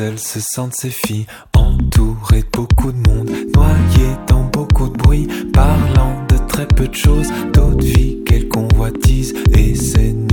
elles se sentent ces filles entourées de beaucoup de monde.